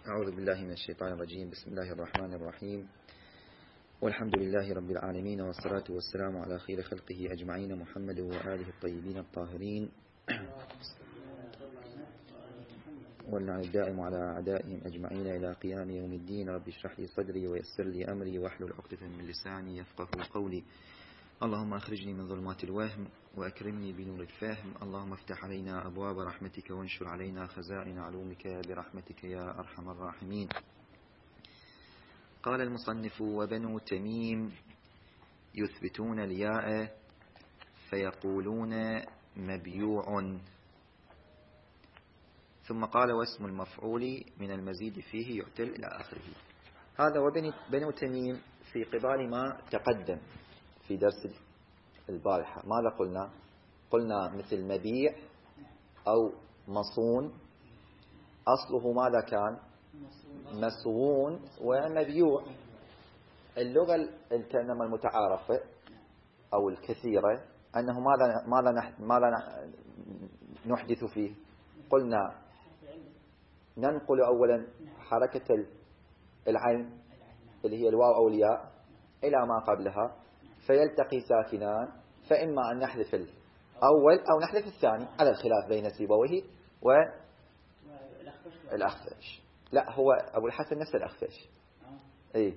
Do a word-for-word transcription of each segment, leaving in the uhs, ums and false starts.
أعوذ بالله من الشيطان الرجيم. بسم الله الرحمن الرحيم، والحمد لله رب العالمين، والصلاة والسلام على خير خلقه أجمعين، محمد وآله الطيبين الطاهرين، واللعن الدائم على أعدائهم أجمعين إلى قيام يوم الدين. رب اشرح لي صدري ويسر لي أمري واحلل عقدة من لساني يفقه قولي. اللهم أخرجني من ظلمات الوهم وأكرمني بنور الفهم. اللهم افتح علينا أبواب رحمتك وانشر علينا خزائن علومك برحمتك يا أرحم الراحمين. قال المصنف: وبنو تميم يثبتون الياء فيقولون مبيوع. ثم قال: واسم المفعول من المزيد فيه يعتل إلى آخره. هذا وبنو تميم في قبال ما تقدم في درس البارحة. ماذا قلنا؟ قلنا مثل مبيع أو مصون، أصله ماذا كان؟ مسون ومبيوع. اللغة الكلمة المتعارفة أو الكثيرة أنه ماذا ماذا ماذا نحدث فيه؟ قلنا ننقل أولا حركة العين اللي هي الواو أو الياء إلى ما قبلها فيلتقي ساكنان، فإما أن نحذف الأول أو نحذف الثاني على الخلاف بين سيبويه والأخفش. لا، هو أبو الحسن نفس الأخفش. إيه،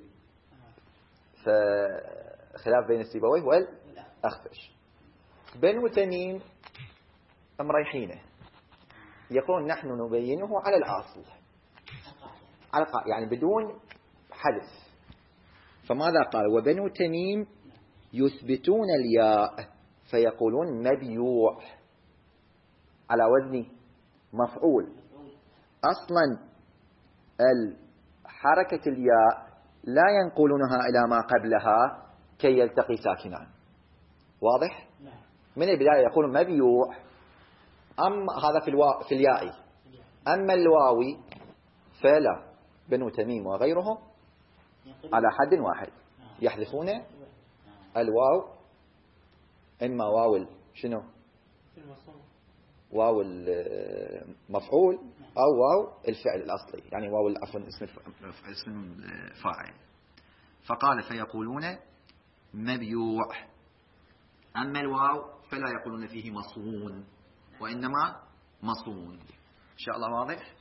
فخلاف بين سيبويه والأخفش. بنو تميم مريحينه، يقول نحن نبينه على الأصل، على يعني بدون حذف. فماذا قال؟ وبنو تميم يثبتون الياء فيقولون مبيوع على وزن مفعول. أصلا الحركة الياء لا ينقلونها إلى ما قبلها كي يلتقي ساكنان. واضح؟ من البداية يقول مبيوع. أما هذا في الوا... في الياء. أما الواوي فلا، بنو تميم وغيرهم على حد واحد يحذفون الواو، إما واو شنو؟ واو المفعول أو واو الفعل الأصلي، يعني واو عفوا اسم اسم الفاعل. فقال فيقولون مبيوع. أما الواو فلا يقولون فيه مصون، وإنما مصون. إن شاء الله واضح؟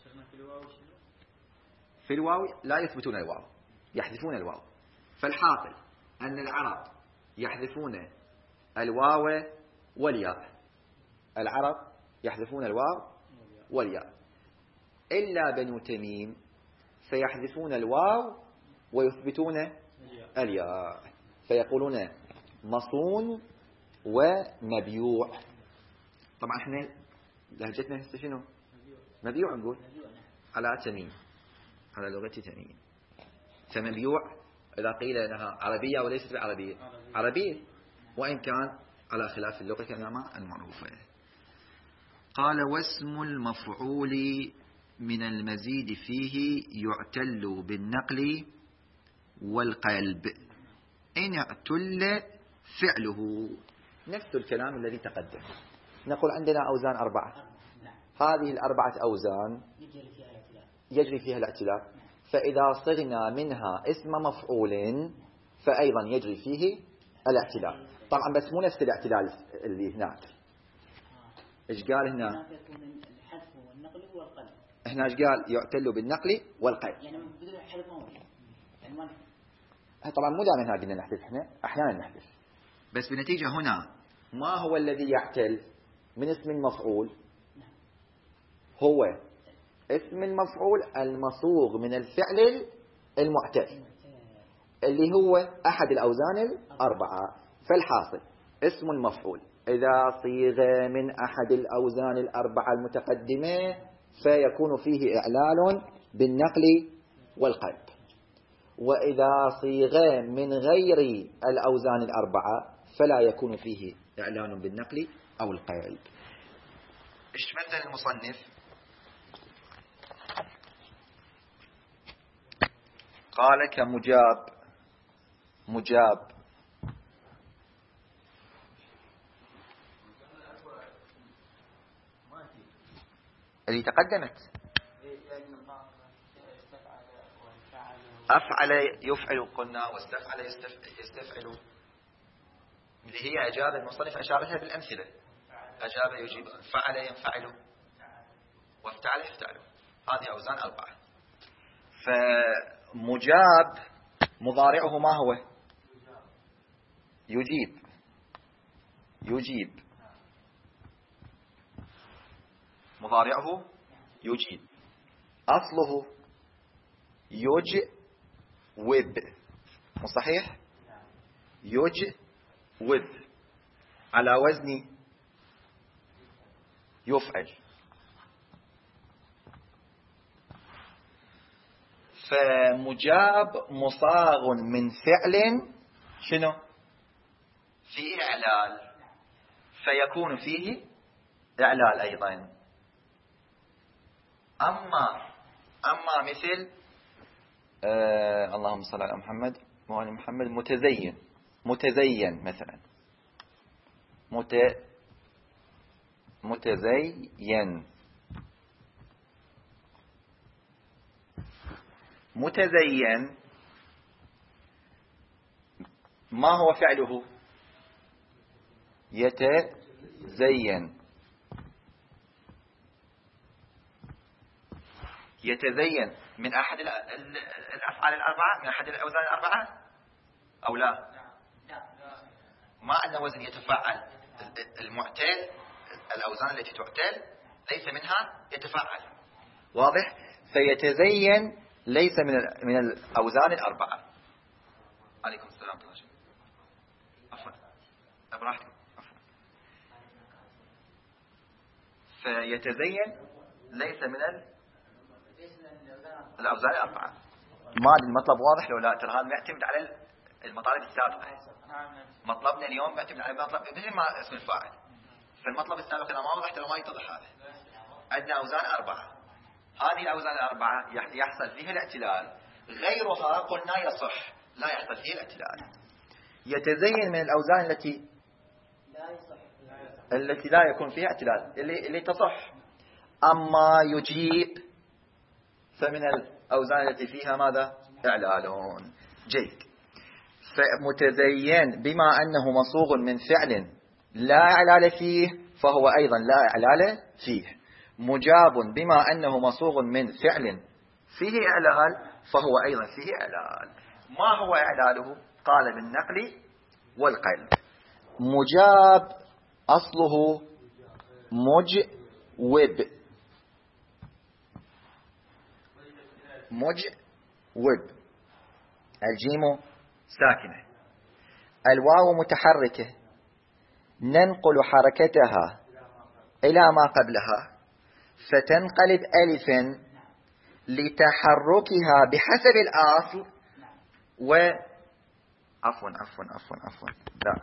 في الواو لا يثبتون الواو، يحذفون الواو. فالحاصل أن العرب يحذفون الواو والياء. العرب يحذفون الواو والياء، إلا بنو تميم فيحذفون الواو ويثبتون الياء، فيقولون مصون ومبيوع. طبعا احنا لهجتنا هسه شنو؟ مبيوع نقول على تميم، على لغة تميم. فمبيوع إذا قيل لها عربية وليست بعربية، عربية، وإن كان على خلاف اللغة كما المعروفة. قال: واسم المفعول من المزيد فيه يعتل بالنقل والقلب إن اعتل فعله. نفس الكلام الذي تقدم. نقول عندنا أوزان أربعة، هذه الأربعة أوزان يجري فيها الاعتلاء، فإذا صغنا منها اسم مفعول فأيضا يجري فيه الاعتلاء. طبعا بس مو نفس الاعتلال اللي هناك. إيش قال هنا؟ إحنا إيش قال؟ يعتل بالنقل والقلب. يعني بدون حذف يعني ما طبعا مو دائما هنا قلنا نحذف، إحنا أحيانا نحذف، بس بالنتيجة هنا ما هو الذي يعتل من اسم المفعول؟ هو اسم المفعول المصوغ من الفعل المعتل اللي هو أحد الأوزان الأربعة. فالحاصل اسم المفعول إذا صيغ من أحد الأوزان الأربعة المتقدمة فيكون فيه إعلال بالنقل والقلب، وإذا صيغ من غير الأوزان الأربعة فلا يكون فيه إعلان بالنقل أو القلب. إيش مثل المصنف؟ قال كمجاب. مجاب اللي تقدمت أفعل يفعل قلنا، واستفعل يستفعل، اللي هي أجاب المصنف أشارتها بالأمثلة. أجاب يجيب، فعل ينفعل، وافتعل يفتعل. هذه أوزان أربعة. فمجاب مضارعه ما هو؟ يجيب. يجيب مضارعه يجيب. أصله يجوب، مو صحيح؟ يجوب على وزن يفعل. فمجاب مصاغ من فعل شنو؟ فيه إعلال، فيكون فيه إعلال أيضا. أما أما مثل آه اللهم صل على محمد وعلى محمد، متزين. متزين مثلا، مت متزين. متزين ما هو فعله؟ يتزين. يتزين من أحد الأفعال الأربعة، من أحد الأوزان الأربعة أو لا؟ ما أن وزن يتفاعل. المعتل، الأوزان التي تعتل ليس منها يتفاعل. واضح؟ فيتزين ليس من من الأوزان الأربعة. عليكم السلام ورحمة الله. عفوا براحتكم. عفوا. فيتزين ليس من الأوزان الأربعة. ما أدري المطلب واضح لو لا؟ ترى هذا يعتمد على المطالب السابقة. مطلبنا اليوم يعتمد على مطلب مثل ما اسم الفاعل. فالمطلب السابق إذا ما وضح ترى ما يتضح هذا. عندنا أوزان أربعة، هذه الأوزان الأربعة يحصل فيها الاعتلال، غيرها قلنا يصح لا يحصل فيه الاعتلال. يتزين من الأوزان التي التي لا يكون فيها اعتلال، اللي, اللي تصح. أما يجيب فمن الأوزان التي فيها ماذا؟ إعلالون. جيد. فمتزين بما أنه مصوغ من فعل لا إعلال فيه فهو أيضا لا إعلال فيه. مجاب بما أنه مصوغ من فعل فيه إعلال فهو أيضا فيه إعلال. ما هو إعلاله؟ قال بالنقل والقلب. مجاب أصله مجوب. مجوب. الجيم ساكنة، الواو متحركة، ننقل حركتها إلى ما قبلها فتنقلب ألفا لتحركها بحسب الأصل. و عفوا عفوا عفوا عفوا لا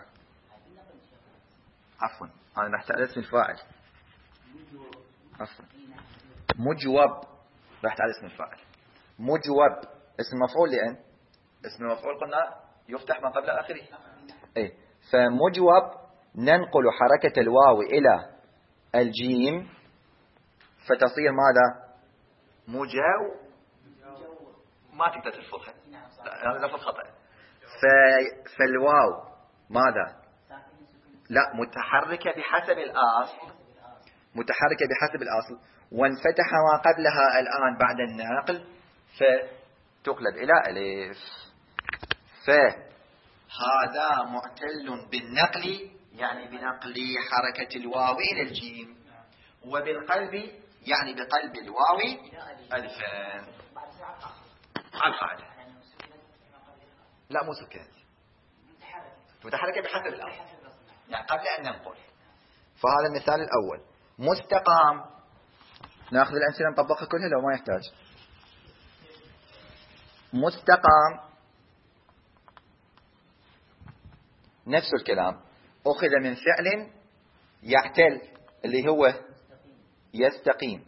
عفوا أنا رحت على اسم الفاعل. عفوا مجوب، رحت على اسم الفاعل. مجوب اسم مفعول، لأن اسم المفعول قلنا يفتح ما قبل آخره. أي فمجوب ننقل حركة الواو إلى الجيم فتصير ماذا؟ مجاو. ما تقدر تلفظها، هذا لفظ خطأ. فالواو ماذا؟ لا، متحركة بحسب الأصل. متحركة بحسب الأصل، وانفتح ما قبلها الآن بعد النقل فتقلب إلى ألف. فهذا معتل بالنقل، يعني بنقل حركة الواو إلى الجيم، وبالقلب يعني بقلب الواو ألفان على القاعدة. لا مو سكنت، متحركة بحسب الأصل، يعني قبل أن ننقل. فهذا المثال الأول. مستقام، نأخذ الأمثلة نطبقها كلها لو ما يحتاج. مستقام نفس الكلام، أخذ من فعل يعتل اللي هو يستقيم.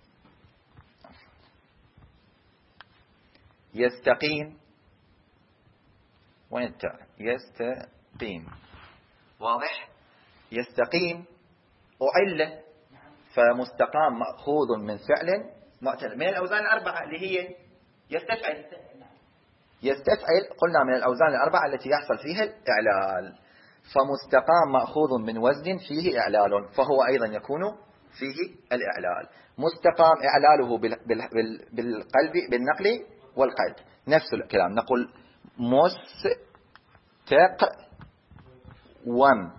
يستقيم وين التاء؟ يستقيم. واضح؟ يستقيم أعلة، فمستقام مأخوذ من فعل معتل من الأوزان الأربعة اللي هي يستفعل يستفعل قلنا من الأوزان الأربعة التي يحصل فيها الإعلال. فمستقام مأخوذ من وزن فيه إعلال فهو أيضا يكون فيه الإعلال. مستقام إعلاله بالقلب بالنقل والقلب نفس الكلام. نقول مستقوم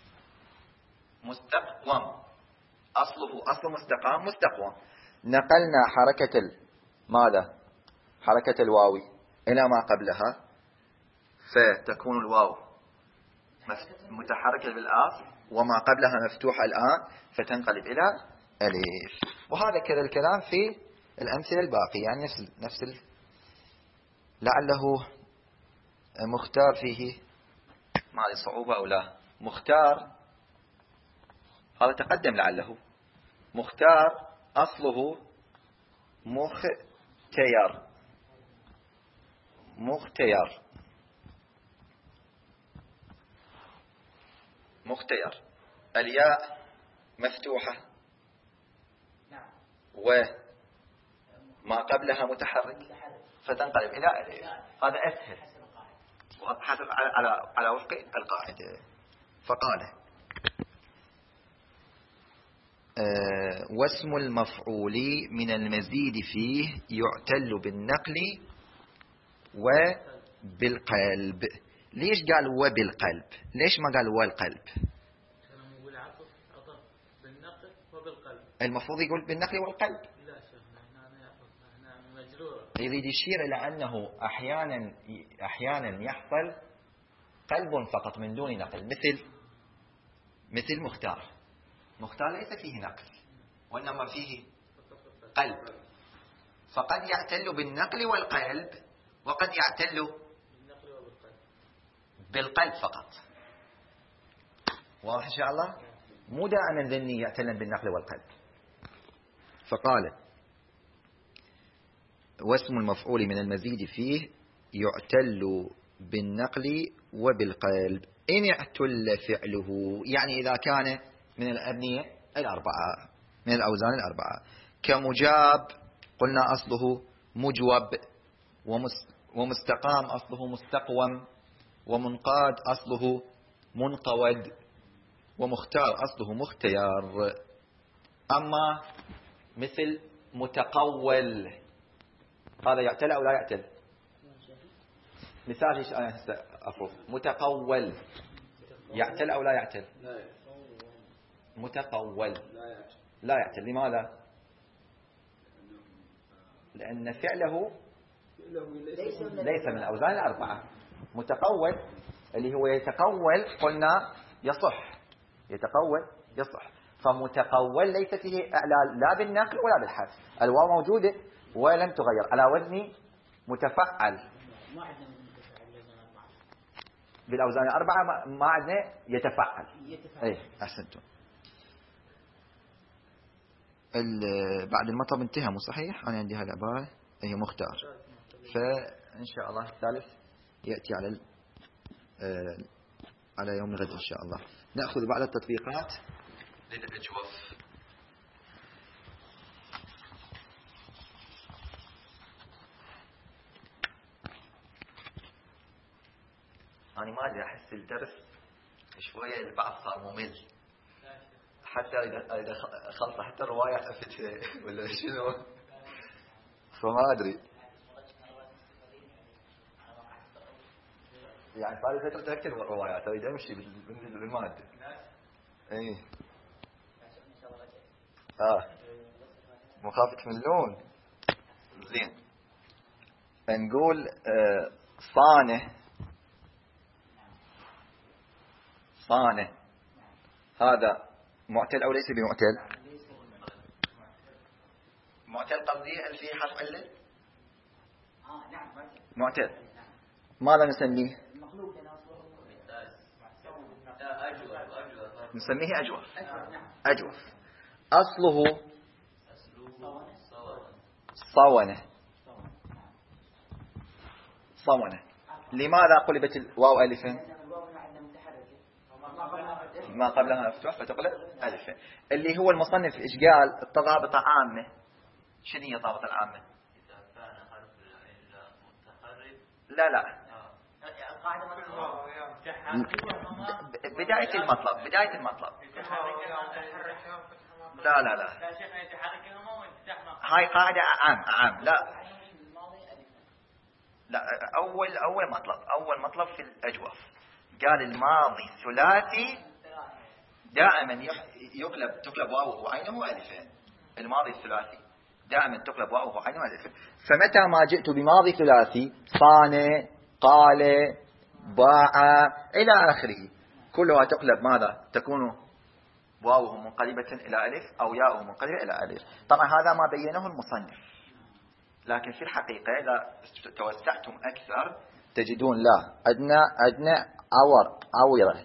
مستقوم أصله أصل مستقام مستقوم. نقلنا حركة ماذا حركة الواو إلى ما قبلها فتكون الواو متحركة بالآخر وما قبلها مفتوحة الآن فتنقلب إلى ألف. وهذا كذا الكلام في الأمثلة الباقية يعني نفس نفس ال... لعله مختار فيه ما له صعوبة أو لا. مختار هذا تقدم لعله. مختار أصله مختير مختير مختير الياء مفتوحة وما قبلها متحرك فتنقلب إلى ألف. هذا أسهل حسب على على وفق القاعدة. فقال أه واسم المفعول من المزيد فيه يعتل بالنقل وبالقلب. ليش قال وبالقلب؟ ليش ما قال والقلب؟ المفروض يقول بالنقل والقلب. يريد يشير إلى أنه أحيانا أحيانا يحصل قلب فقط من دون نقل مثل مثل مختار. مختار ليس فيه نقل وإنما فيه قلب فقد يعتل بالنقل والقلب وقد يعتل بالقلب فقط. واضح إن شاء الله. مو دائما ذني يعتل بالنقل والقلب. فقال واسم المفعول من المزيد فيه يعتل بالنقل وبالقلب إن اعتل فعله يعني إذا كان من الأبنية الأربعة من الأوزان الأربعة. كمجاب قلنا أصله مجوب ومستقام أصله مستقوم ومنقاد أصله منقود ومختار أصله مختيار. أما مثل متقول هذا يعتل أو لا يعتل؟ مثال ايش أنا أفرض متقول يعتل أو لا يعتل؟ متقول لا يعتل. لماذا؟ لأن فعله ليس من الأوزان الأربعة. متقول اللي هو يتقول قلنا يصح يتقول يصح. فمتقول ليس فيه إعلال لا بالنقل ولا بالحذف. الواو موجودة ولم تغير على وزن متفعل. بالأوزان الأربعة ما عندنا يتفعل. أي أحسنتم. بعد المطلب انتهى مو صحيح؟ أنا عندي هالعبارة هي مختار. فإن شاء الله الثالث يأتي على على يوم الغد إن شاء الله. نأخذ بعض التطبيقات للأجوف. أنا ما أدري أحس الدرس شوية البعض صار ممل حتى إذا خلص حتى الرواية أفت ولا شنو فما أدري يعني صار فترة أكثر من الروايات أريد أمشي بالمادة. إيه آه مخافة من اللون. زين نقول آه صانع صانع هذا معتل أو ليس بمعتل؟ معتل قصدي هل فيه حرف علة؟ معتل. ماذا نسميه؟ نسميه أجوف. أجوف أصله صونة صونة. لماذا قلبت الواو ألفا؟ ما قبلها مفتوح فتقلب ألفا. اللي هو المصنف إيش قال؟ التضابط عامة شنو هي الضابط العامة؟ إذا كان حرف العلة متحرك. لا لا القاعدة بداية المطلب بداية المطلب لا لا لا هاي قاعدة عام عام لا لا أول أول مطلب أول مطلب في الأجوف قال الماضي الثلاثي دائما يقلب تقلب واو وعينه ألفين. الماضي الثلاثي دائما تقلب واو وعينه ألفين. فمتى ما جئت بماضي ثلاثي صان قال باع إلى آخره كلها تقلب ماذا؟ تكون واوه منقلبة إلى ألف أو ياؤه منقلبة إلى ألف. طبعا هذا ما بينه المصنف، لكن في الحقيقة إذا توسعتم أكثر تجدون لا أدنى أدنى عور عورة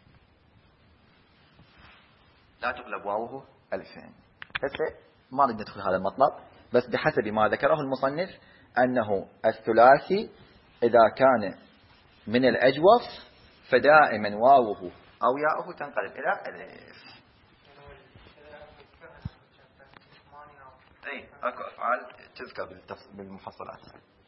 لا تقلب واوه ألفين. هسه ما نريد ندخل هذا المطلب، بس بحسب ما ذكره المصنف أنه الثلاثي إذا كان من الأجوف فدائما واوه أو ياؤه تنقلب إلى ألف. أي أكو أفعال تذكر بالمفصلات.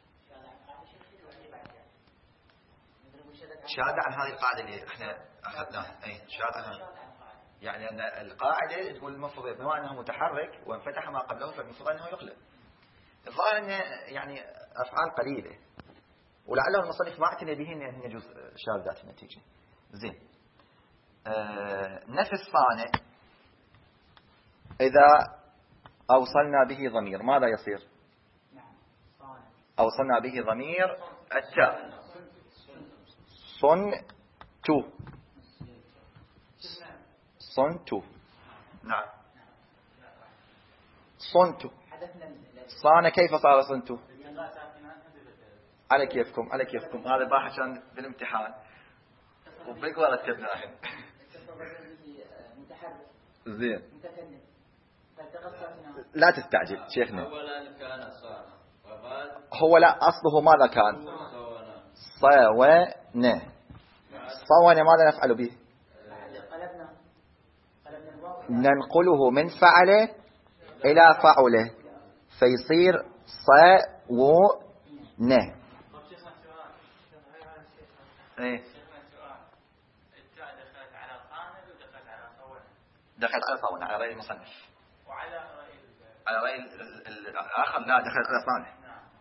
شاذة عن هذه القاعدة اللي احنا أخذناها. أي شاذة عنها، يعني أن القاعدة تقول المفروض بما أنه متحرك وانفتح ما قبله فالمفروض أنه يقلب. الظاهر أنه يعني أفعال قليلة ولعله المصنف ما اعتنى به أن يجوز شاذات النتيجة. زين آه نفس صانع إذا أوصلنا به ضمير ماذا يصير؟ أوصلنا به ضمير التاء صن تو صن تو نعم صن تو صان كيف صار صن تو؟ على كيفكم على كيفكم هذا باحث عشان بالامتحان وبقوا رتبناهن. زين لا تستعجل شيخنا. أولا كان صان هو لا أصله ماذا كان؟ صون صون ماذا نفعل به؟ ننقله من فعله إلى فعله فيصير صون. ايه دخلت على صون على رأي المصنف وعلى على رأي الآخر لا دخلت على صانع.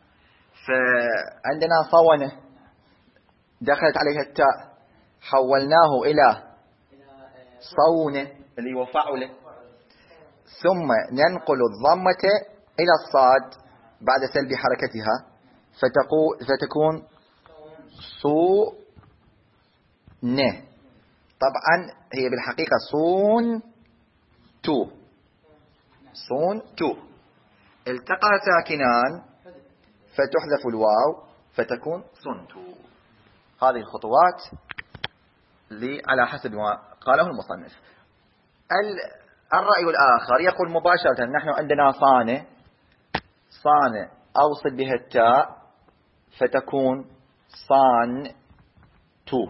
فعندنا صونة دخلت عليها التاء حولناه إلى صونة اللي هو فعله ثم ننقل الضمة إلى الصاد بعد سلب حركتها فتكون صو نه. طبعا هي بالحقيقة صون تو صون تو التقى ساكنان فتحذف الواو فتكون صن تو. هذه الخطوات اللي على حسب ما قاله المصنف. الرأي الآخر يقول مباشرة نحن عندنا صانة صانة أوصل بها التاء فتكون صان تو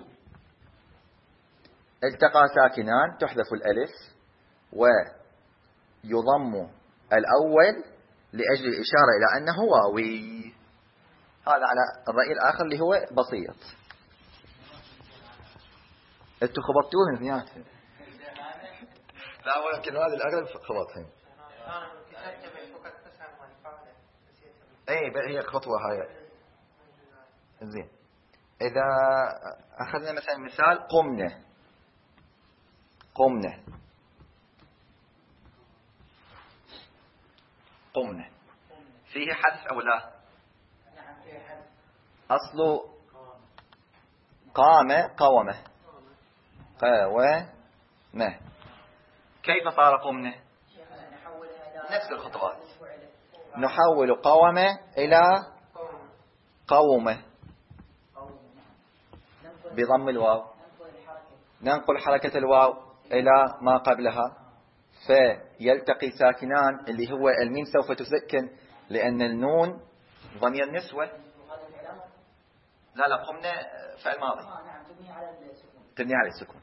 التقى ساكنان تحذف الألف ويضم الأول لأجل الإشارة إلى أنه واوي. هذا على الرأي الآخر اللي هو بسيط. انتوا خبطتوهم اثنيناتهم. لا ولكن هذا الأغلب خبطهم. اي هي خطوة هاي. زين إذا أخذنا مثلا مثال قمنا قمنا قمنا فيه حذف أو لا؟ أصل قام قومه قومه. كيف صار قمنا؟ نفس الخطوات نحول قومه إلى قومه بضم الواو ننقل حركة الواو إلى ما قبلها فيلتقي ساكنان اللي هو الميم سوف تسكن لأن النون ضمير نسوة. لا لا قمنا فعل ماضي تبني على السكون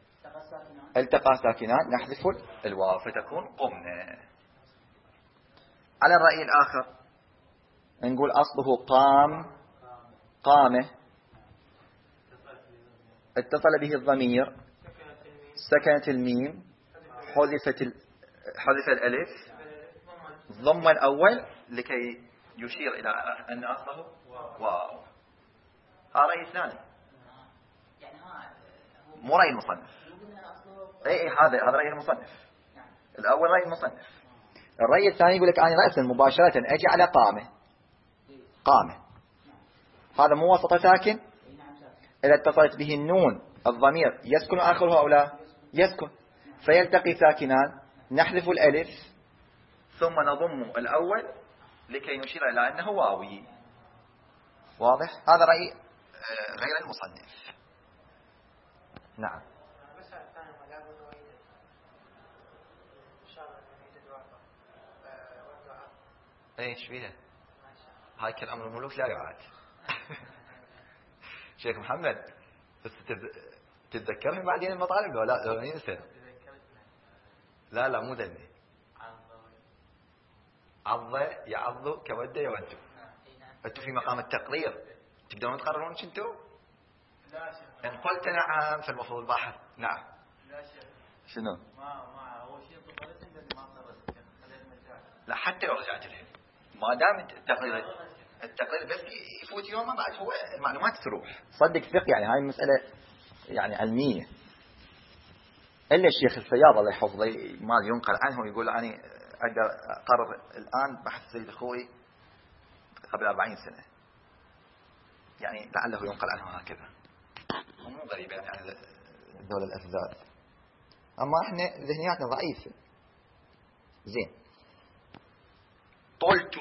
فالتقى ساكنان نحذف الواو فتكون قمنا. على الرأي الآخر نقول أصله قام، قامة، اتصل به الضمير، سكنت الميم، حذفت ال... حذف الألف، ضم الأول لكي يشير إلى أن أصله واو. هذا رأي الثاني، مو رأي المصنف. أي هذا هذا رأي المصنف. الأول رأي المصنف. الرأي الثاني يقول لك أنا رأسا مباشرة أجي على قامة، قامة هذا مو وسط ساكن، إذا اتصلت به النون الضمير يسكن آخرها أو لا؟ يسكن، فيلتقي ساكنان، نحذف الألف ثم نضم الأول لكي نشير إلى أنه واوي. واضح؟ هذا رأي غير المصنف. نعم. ايش فيها؟ هاي كلام الملوك لا يعاد. شيخ محمد بس تتذكرهم بعدين المطالب لو لا لو ينسى. لا لا مو ذني. عض يعض كود يود. انتم في مقام التقرير تقدرون تقررون انتم؟ ان قلت نعم فالمفروض البحث. نعم. لا شيخ. شنو؟ ما ما هو شيء طريقة اللي ما قررت خلينا نرجع. لا حتى لو رجعت لهم ما دام التقرير التقرير بس يفوت يوم ما بعد هو المعلومات تروح. صدق ثق يعني هاي مسألة يعني علمية. إلا الشيخ الفياض الله يحفظه ما ينقل عنه يقول أنا أقدر أقرر الآن بحث سيد الخوي قبل أربعين سنة، يعني لعله ينقل عنه هكذا. مو غريب يعني عن الدولة الأفذاذ. أما إحنا ذهنياتنا ضعيفة. زين. طلت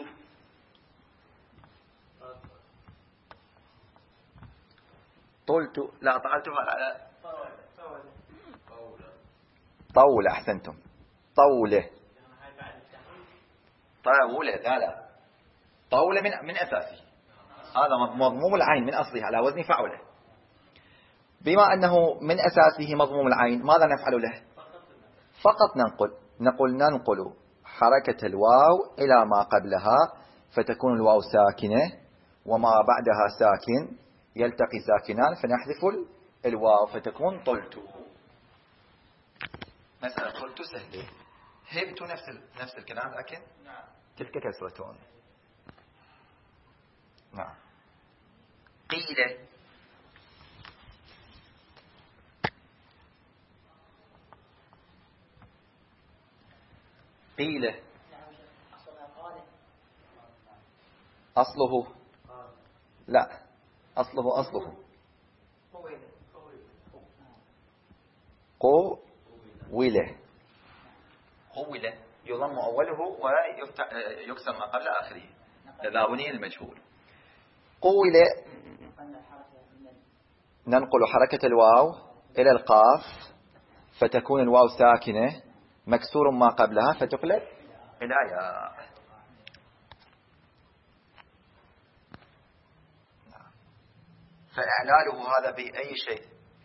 طلت لا طلتها على طولة. أحسنتم. طولة طولة لا لا طولة من من أساسه. هذا مضموم العين من أصله على وزن فعولة. بما أنه من أساسه مضموم العين ماذا نفعل له؟ فقط ننقل نقول ننقل حركة الواو إلى ما قبلها فتكون الواو ساكنة وما بعدها ساكن يلتقي ساكنان فنحذف الواو فتكون طلت. مسألة طلت سهلة. هبت نفس نفس الكلام لكن تلك كسرتون. نعم. قيل قيل أصله لا أصله أصله قو وله قوله يضم أوله ويكسر ما قبل آخره إذا بني المجهول. قوله ننقل حركة الواو إلى القاف فتكون الواو ساكنة مكسور ما قبلها فتقلب إلى ياء. فإعلاله هذا بأي شيء؟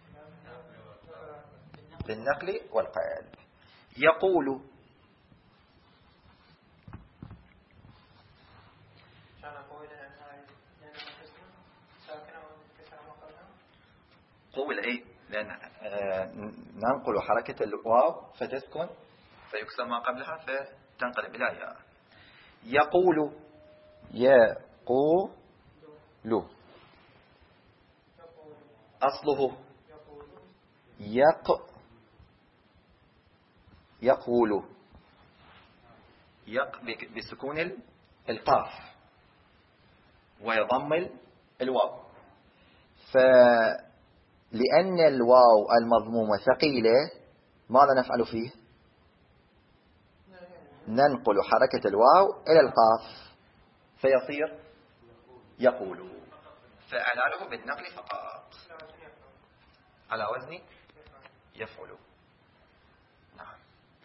بالنقل والقلب. يقول قول ايه لأن آه ننقل حركة الواو فتسكن فيكسر ما قبلها فتنقلب إلى ياء. يقول يقول أصله يق يقول يق بسكون القاف ويضم الواو. فلأن الواو المضمومة ثقيلة ماذا نفعل فيه؟ ننقل حركة الواو إلى القاف فيصير يقول. فإعلاله بالنقل فقط على وزن يفعل. نعم.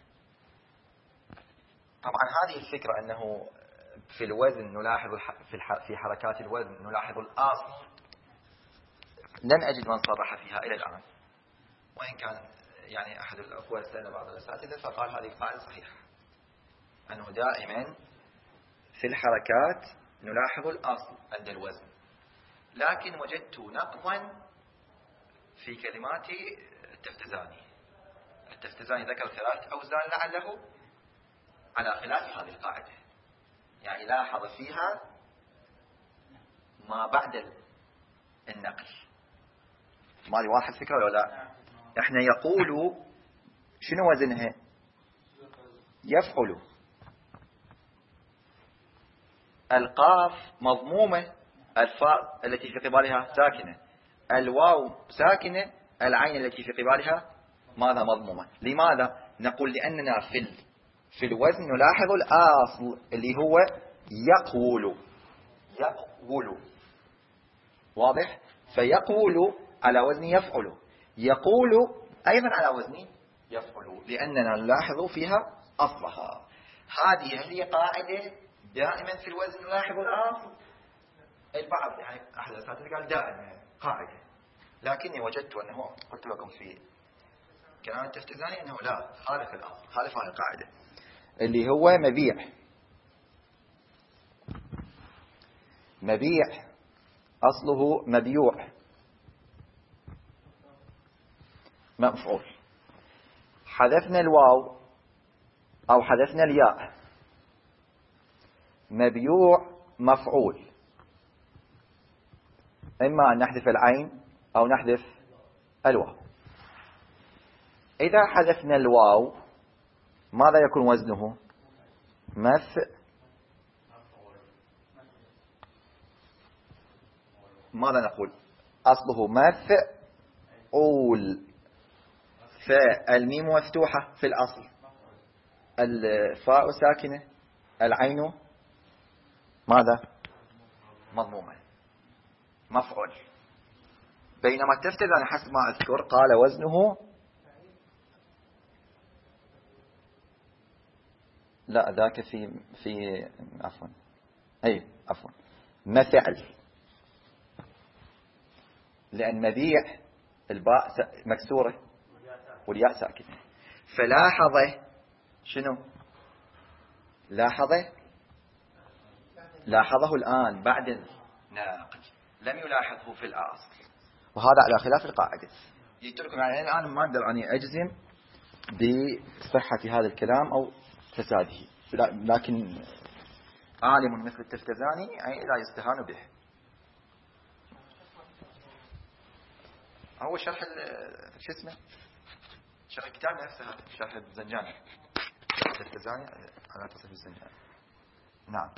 طبعا هذه الفكرة أنه في الوزن نلاحظ في في حركات الوزن نلاحظ الأصل لن أجد من صرح فيها إلى الآن، وإن كان يعني أحد الأخوة سأل بعض الأساتذة فقال هذه قاعدة صحيحة أنه دائما في الحركات نلاحظ الأصل عند الوزن، لكن وجدت نقضا في كلمات التفتزاني. التفتزاني ذكر ثلاث أوزان لعله على خلاف هذه القاعدة، يعني لاحظ فيها ما بعد النقل. ما لي واضح الفكرة ولا لا؟ احنا يقول شنو وزنها؟ يفعل. القاف مضمومة، الفاء التي في قبالها ساكنة، الواو ساكنة، العين التي في قبالها ماذا؟ مضمومة. لماذا؟ نقول لأننا في في الوزن نلاحظ الأصل اللي هو يقول. يقول واضح؟ فيقول على وزن يفعل، يقول أيضا على وزن يفعل، لأننا نلاحظ فيها أصلها. هذه هي قاعدة دائما في الوزن نلاحظ الأصل. البعض يعني أحد الأساتذة قال دائما قاعدة، لكني وجدت أنه قلت لكم في كلام التفتزاني أنه لا، خالف الأصل، خالف هذه القاعدة اللي هو مبيع. مبيع أصله مبيوع مفعول، حذفنا الواو أو حذفنا الياء، مبيوع مفعول، إما أن نحذف العين أو نحذف الواو. إذا حذفنا الواو ماذا يكون وزنه؟ مف ماذا نقول؟ أصله مفعول، فالميم مفتوحة في الأصل، الفاء ساكنة، العين ماذا؟ مضمومة، مفعول. بينما التفتزاني حسب ما أذكر قال وزنه لا، ذاك في في عفوا أي عفوا مفعل، لأن مبيع الباء مكسورة والياء ساكنة. فلاحظه شنو؟ لاحظه لاحظه الآن بعد الناقل، لم يلاحظه في الأصل، وهذا على خلاف القاعدة. قلت لكم يعني الآن ما أقدر أني أجزم بصحة هذا الكلام أو فساده، لكن عالم مثل التفتزاني لا يستهان به. هو شرح شو اسمه، شرح الكتاب نفسه، هذا شرح الزنجاني، التفتزاني على تصف الزنجاني. نعم.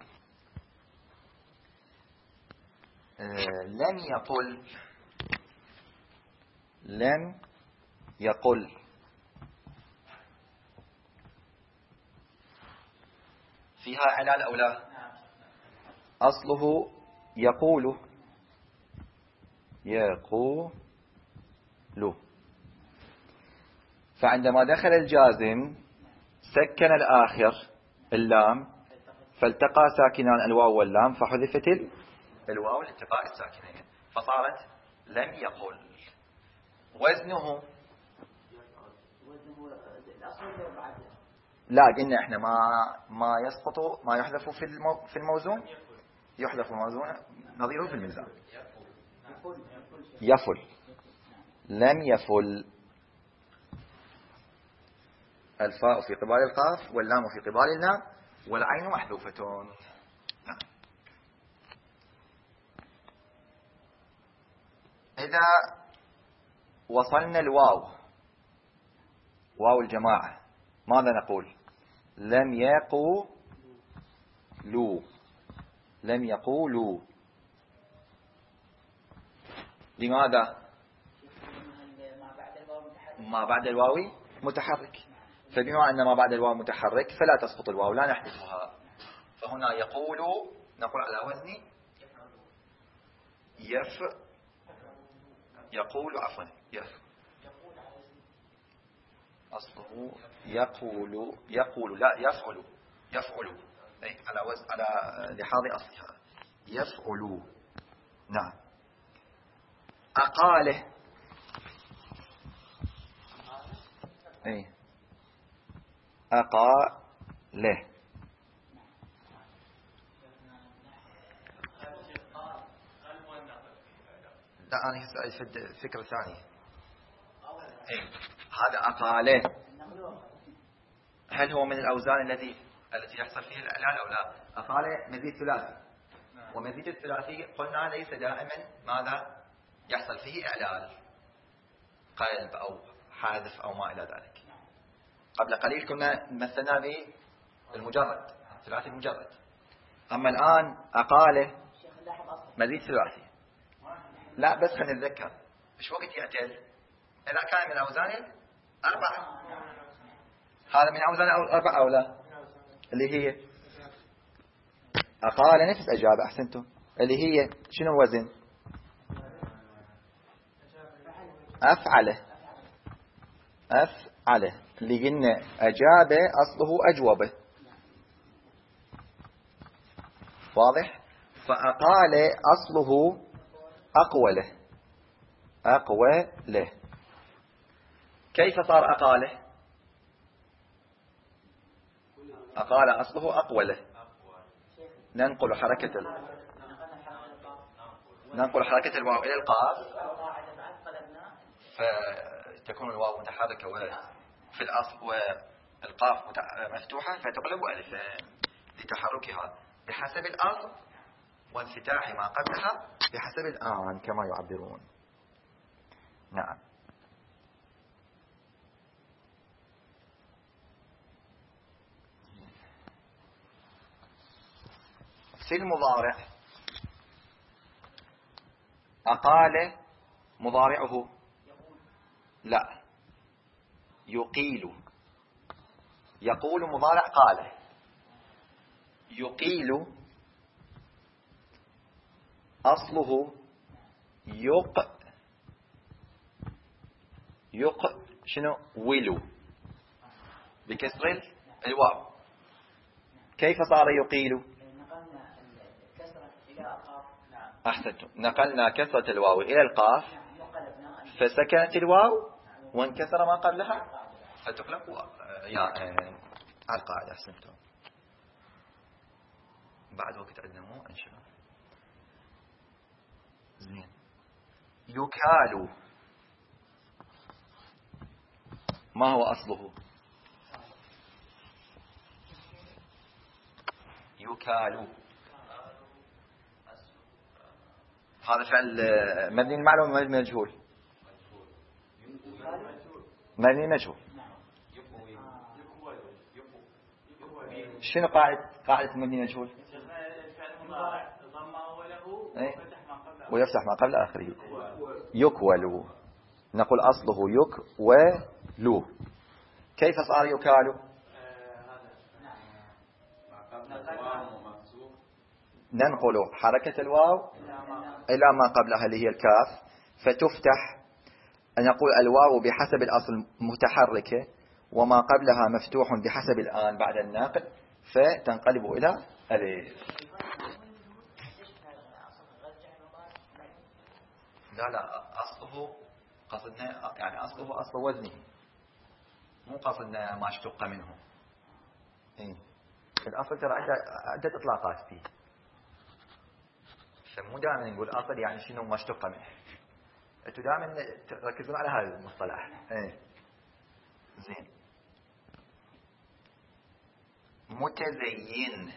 آه لم يقل لم يقل فيها علال أو لا؟ أصله يقول يقول، فعندما دخل الجازم سكن الآخر اللام، فالتقى ساكنان الواو واللام، فحذفت الواو لالتقاء الساكنين، فصارت لم يقل. وزنه لا، قلنا احنا ما ما يسقط ما يحذف في المو في الموزون، يحذف الموزون نظيره في الميزان. يفل، لم يفل. الفاء في قبال القاف واللام في قبال اللام والعين محذوفة. نعم. إذا وصلنا الواو، واو الجماعة، ماذا نقول؟ لم يقولوا، لم يقولوا. لماذا؟ ما بعد الواو متحرك، فبما أن ما بعد الواو متحرك فلا تسقط الواو، لا نحذفها. فهنا يقول نقول على وزن يف يقول عفوا يف، أصله يقول يقول لا يفعل يفعل، أي على وزن على لحاظ أصلها يفعل. نعم. أقاله، أي أقاله. لا أنا هسه فكرة ثانية. إيه؟ هذا أقاله هل هو من الأوزان الذي التي يحصل فيها الإعلال أو لا؟ أقاله مزيد ثلاثي، ومزيد الثلاثي قلنا ليس دائما ماذا يحصل فيه إعلال، قلب أو حادث أو ما إلى ذلك. قبل قليل كنا مثلنا به المجرد، ثلاثي المجرد. أما الآن أقاله مزيد ثلاثي. لا بس خلينا نتذكر إيش وقت يعتل؟ إذا كان من أوزان أربعة، هذا من أوزان أربعة أو لا؟ اللي هي أقال نفس أجابة. أحسنتم. اللي هي شنو وزن؟ أفعله. أفعله اللي قلنا أجابة أصله أجوبة. واضح؟ فأقال أصله أقوله. أقوله. كيف صار أقاله؟ أقال أصله أقوله. ننقل حركة ال... ننقل حركة الواو إلى القاف فتكون الواو متحركة وفي الأصل والقاف مفتوحة فتقلب ألفا لتحركها بحسب الأصل وانفتاح ما قبلها بحسب الآن كما يعبرون. نعم. في المضارع أقال مضارعه لا يقيل. يقول مضارع قال. يقيل أصله يق يق شنو ولو بكسر الواو. كيف صار يقيل؟ أحسنتم. نقلنا كسرة الواو إلى القاف فسكنت الواو وانكسر ما قبلها فتقلب يا القاعدة. أحسنتم. بعد وقت عندنا مو إن شاء الله. زين. يكال ما هو أصله؟ يكال هذا فعل مبني المعلوم مبني مجهول. مبني مجهول. شنو قاعدة قاعدة مبني مجهول؟ ويفتح ما قبل آخره. يكول. نقول أصله يكول. كيف صار يكال؟ ننقل حركة الواو إلى ما قبلها اللي هي الكاف فتفتح. نقول الواو بحسب الأصل متحركة وما قبلها مفتوح بحسب الآن بعد الناقل فتنقلب إلى ألف. لا لا أصله قصدنا يعني أصله أصل وزنه مو قصدنا ما اشتق منه. إيه؟ الأصل ترى عدة إطلاقات فيه فمو دائما نقول أصل يعني شنو ما اشتق منه. انتوا دائما تركزون على هذا المصطلح. ايه زين. متزين.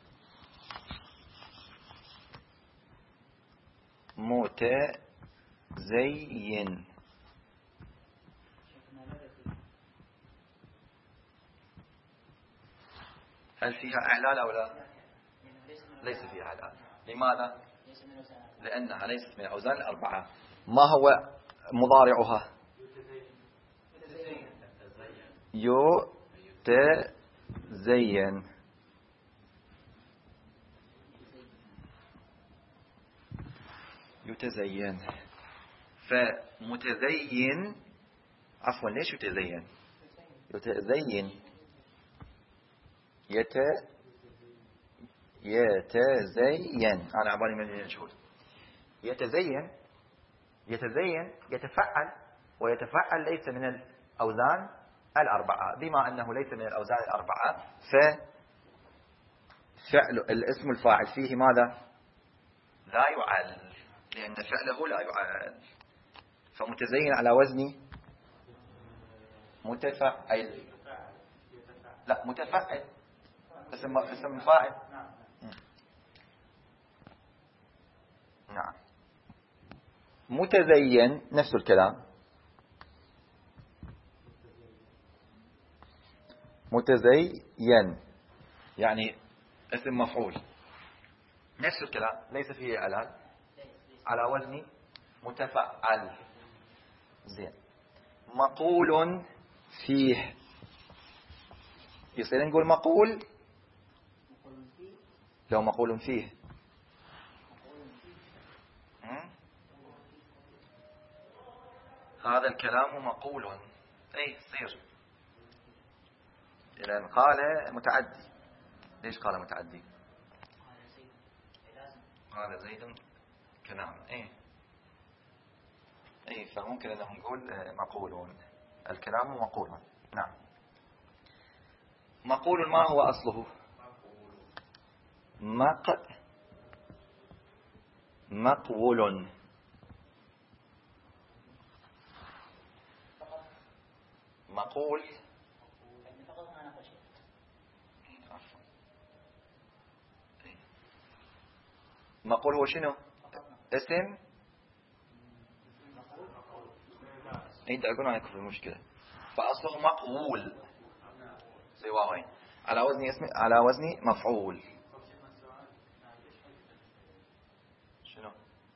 متزين هل فيها إعلال أو لا؟ ليس فيها إعلال. لماذا؟ لأنها ليست من الأوزان الأربعة. ما هو مضارعها؟ يتزين. يتزين. فمتزين عفوا ليش يتزين؟ يتزين يت يتزين أنا عبالي من المجهول. يتزين يتزين يتفعل ويتفعل ليس من الأوزان الأربعة. بما أنه ليس من الأوزان الأربعة ففعل الاسم الفاعل فيه ماذا؟ لا يعل. لأن فعله لا يعاد. فمتزين على وزن متفعل. لا متفعل اسم اسم فاعل. نعم. متزين نفس الكلام. متزين يعني اسم مفعول نفس الكلام ليس فيه علال على وزن متفعل. زين. مقول فيه يصير نقول مقول لو مقول فيه هذا الكلام مقول اي يصير لأن قال متعدي. ليش قال متعدي؟ قال زيد كلام اي اي فممكن انه نقول مقول. الكلام مقول. نعم. مقول ما هو أصله؟ مق مقول. مقول مقول هو شنو؟ اسم انت اقول عليك في المشكلة. فأصله مقول سواء على وزن اسم على وزن مفعول. شنو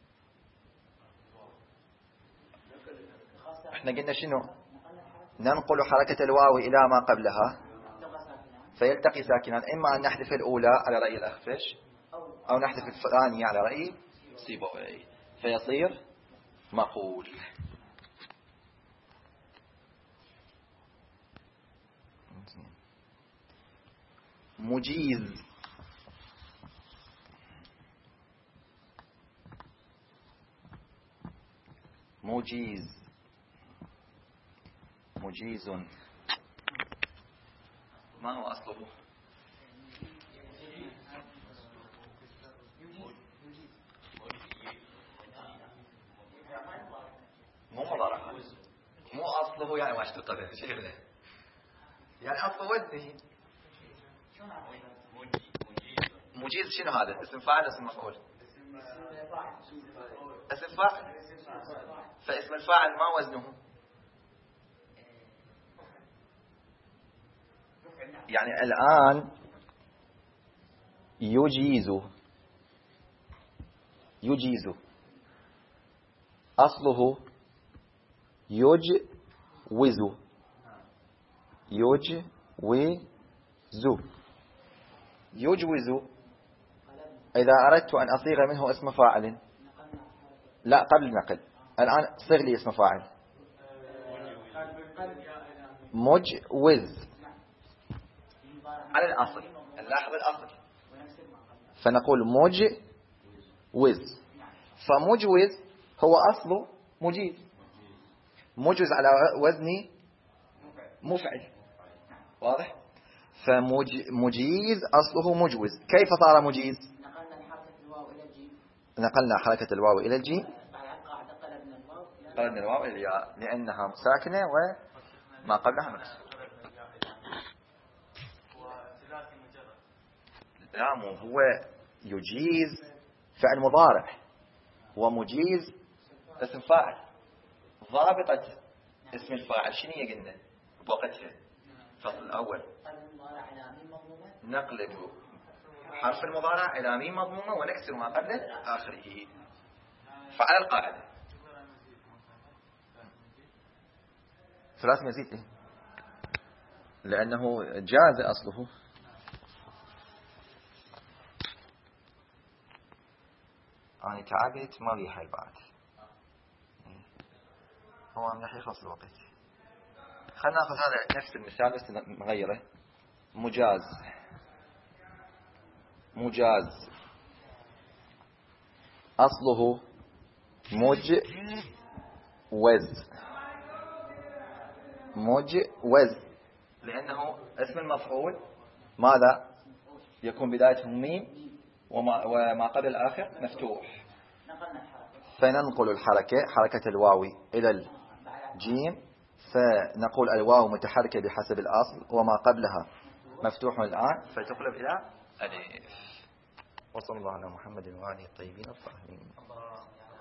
احنا قلنا شنو؟ ننقل حركة الواو إلى ما قبلها فيلتقي ساكنان. إما أن نحذف الأولى على رأي الأخفش أو نحذف الثانية على رأي سيبويه فيصير مقول. مجيز. مجيز مجيز ما هو أصله؟ مو مضارع. مو أصله يعني ما اشتقت به شيء يعني أصله وزنه. مجيز شنو هذا؟ اسم فاعل اسم مفعول؟ اسم فاعل. فاسم الفاعل ما وزنه؟ يعني الآن يجيز يجيز أصله يجوز يجوز يجوز. إذا أردت أن أصيغ منه اسم فاعل لا قبل النقل الآن صيغ لي اسم فاعل مجوز على الأصل. نلاحظ الأصل فنقول مجوز. فمجوز هو أصله مجيز. مجوز على وزن مفعل. واضح؟ فمجيز أصله مجوز. كيف صار مجيز؟ نقلنا حركة الواو إلى الجيم قلنا الواو إلى الياء لأنها ساكنة وما قبلها مكسور. لا مو هو يجيز فعل مضارع ومجيز اسم فاعل. ضابطة اسم الفاعل شنو هي قلنا بوقتها الفصل الأول؟ نقلب حرف المضارع إلى ميم مضمومة ونكسر ما قبل آخره. فعلى القاعدة ثلاث مزيد إيه؟ لأنه جاز أصله. أنا تعبت ما بي حل بعد هو عم يحيي خلص الوقت. خلنا نأخذ هذا نفس المثال بس نغيره. مجاز مجاز أصله مجوز مجوز لأنه اسم المفعول ماذا يكون بدايته ميم وما, وما قبل الآخر مفتوح. فننقل الحركة حركة الواو إلى الجيم، فنقول الواو متحركة بحسب الأصل وما قبلها مفتوح الآن فتقلب إلى ألف. وصلى الله على محمد وآله الطيبين الطاهرين.